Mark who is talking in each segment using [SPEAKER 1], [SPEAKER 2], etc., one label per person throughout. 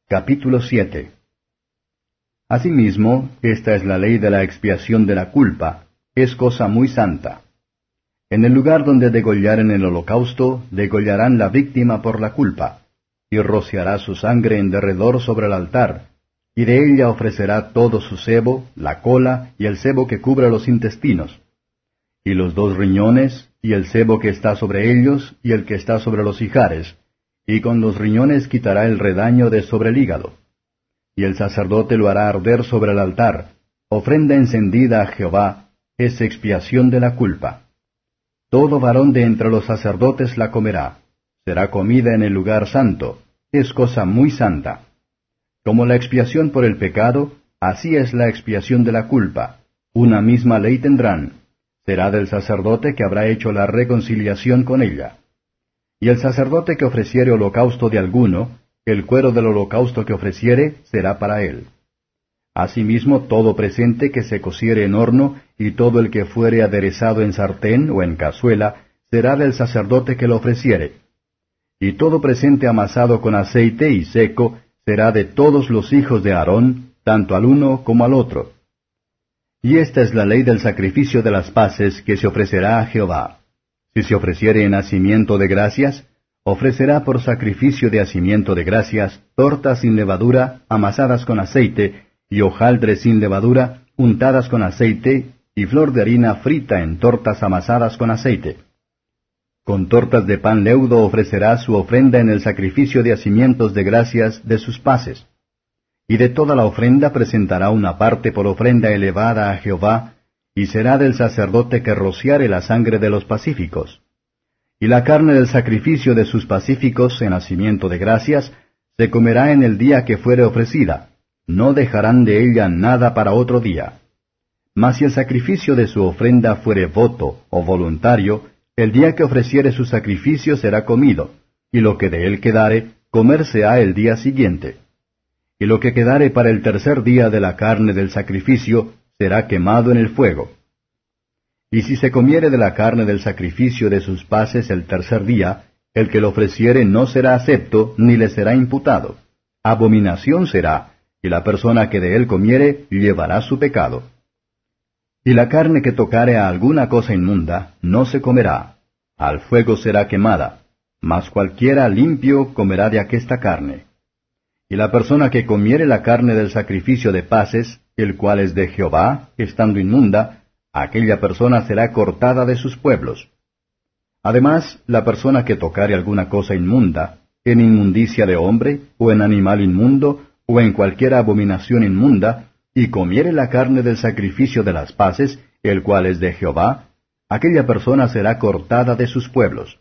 [SPEAKER 1] Capítulo 7. Asimismo, esta es la ley de la expiación de la culpa, es cosa muy santa. En el lugar donde degollaren el holocausto, degollarán la víctima por la culpa, y rociará su sangre en derredor sobre el altar, y de ella ofrecerá todo su sebo, la cola, y el sebo que cubre los intestinos, y los 2 riñones, y el sebo que está sobre ellos, y el que está sobre los ijares, y con los riñones quitará el redaño de sobre el hígado. Y el sacerdote lo hará arder sobre el altar, ofrenda encendida a Jehová, es expiación de la culpa. Todo varón de entre los sacerdotes la comerá, será comida en el lugar santo, es cosa muy santa. Como la expiación por el pecado, así es la expiación de la culpa, una misma ley tendrán, será del sacerdote que habrá hecho la reconciliación con ella. Y el sacerdote que ofreciere holocausto de alguno, el cuero del holocausto que ofreciere será para él. Asimismo todo presente que se cociere en horno, y todo el que fuere aderezado en sartén o en cazuela, será del sacerdote que lo ofreciere. Y todo presente amasado con aceite y seco, será de todos los hijos de Aarón, tanto al uno como al otro. Y esta es la ley del sacrificio de las paces que se ofrecerá a Jehová. Si se ofreciere en hacimiento de gracias, ofrecerá por sacrificio de hacimiento de gracias tortas sin levadura, amasadas con aceite, y hojaldres sin levadura, untadas con aceite, y flor de harina frita en tortas amasadas con aceite. Con tortas de pan leudo ofrecerá su ofrenda en el sacrificio de hacimientos de gracias de sus paces. Y de toda la ofrenda presentará una parte por ofrenda elevada a Jehová, y será del sacerdote que rociare la sangre de los pacíficos. Y la carne del sacrificio de sus pacíficos en hacimiento de gracias se comerá en el día que fuere ofrecida, no dejarán de ella nada para otro día. Mas si el sacrificio de su ofrenda fuere voto o voluntario, el día que ofreciere su sacrificio será comido, y lo que de él quedare, comerse ha el día siguiente. Y lo que quedare para el 3er día de la carne del sacrificio, será quemado en el fuego. Y si se comiere de la carne del sacrificio de sus paces el 3er día, el que lo ofreciere no será acepto, ni le será imputado. Abominación será, y la persona que de él comiere llevará su pecado. Y la carne que tocare a alguna cosa inmunda, no se comerá, al fuego será quemada, mas cualquiera limpio comerá de aquesta carne. Y la persona que comiere la carne del sacrificio de paces, el cual es de Jehová, estando inmunda, aquella persona será cortada de sus pueblos. Además, la persona que tocare alguna cosa inmunda, en inmundicia de hombre, o en animal inmundo, o en cualquier abominación inmunda, y comiere la carne del sacrificio de las paces, el cual es de Jehová, aquella persona será cortada de sus pueblos.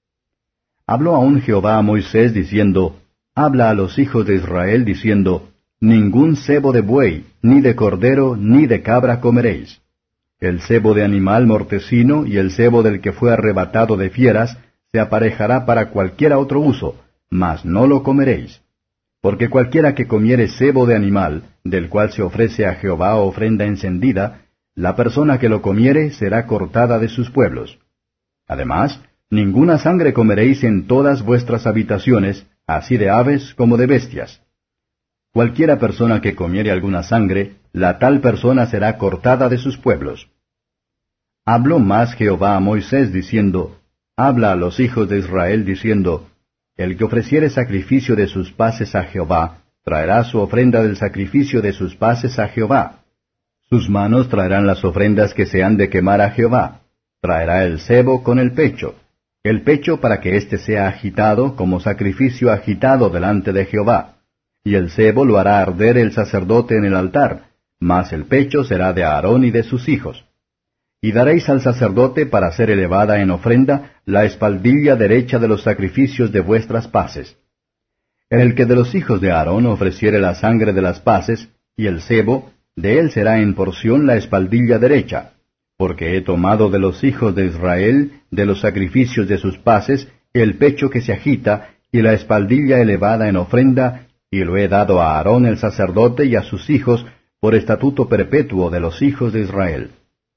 [SPEAKER 1] Habló aún Jehová a Moisés diciendo, habla a los hijos de Israel diciendo, ningún sebo de buey, ni de cordero, ni de cabra comeréis. El sebo de animal mortecino y el sebo del que fue arrebatado de fieras se aparejará para cualquiera otro uso, mas no lo comeréis. Porque cualquiera que comiere sebo de animal, del cual se ofrece a Jehová ofrenda encendida, la persona que lo comiere será cortada de sus pueblos. Además, ninguna sangre comeréis en todas vuestras habitaciones, así de aves como de bestias. Cualquiera persona que comiere alguna sangre, la tal persona será cortada de sus pueblos. Habló más Jehová a Moisés diciendo, habla a los hijos de Israel diciendo, el que ofreciere sacrificio de sus paces a Jehová, traerá su ofrenda del sacrificio de sus paces a Jehová. Sus manos traerán las ofrendas que se han de quemar a Jehová. Traerá el sebo con el pecho para que éste sea agitado como sacrificio agitado delante de Jehová. Y el sebo lo hará arder el sacerdote en el altar, mas el pecho será de Aarón y de sus hijos. Y daréis al sacerdote para ser elevada en ofrenda la espaldilla derecha de los sacrificios de vuestras paces. En el que de los hijos de Aarón ofreciere la sangre de las paces, y el sebo, de él será en porción la espaldilla derecha, porque he tomado de los hijos de Israel, de los sacrificios de sus paces, el pecho que se agita, y la espaldilla elevada en ofrenda, y lo he dado a Aarón el sacerdote y a sus hijos, por estatuto perpetuo de los hijos de Israel.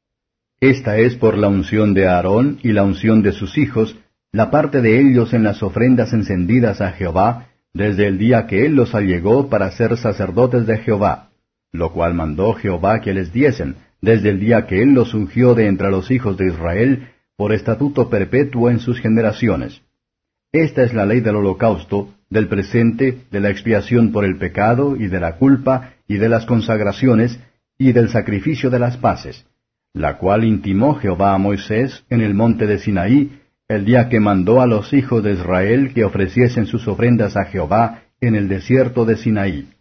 [SPEAKER 1] Esta es por la unción de Aarón y la unción de sus hijos, la parte de ellos en las ofrendas encendidas a Jehová, desde el día que él los allegó para ser sacerdotes de Jehová, lo cual mandó Jehová que les diesen, desde el día que él los ungió de entre los hijos de Israel, por estatuto perpetuo en sus generaciones. Esta es la ley del holocausto, del presente, de la expiación por el pecado, y de la culpa, y de las consagraciones, y del sacrificio de las paces, la cual intimó Jehová a Moisés en el monte de Sinaí, el día que mandó a los hijos de Israel que ofreciesen sus ofrendas a Jehová en el desierto de Sinaí.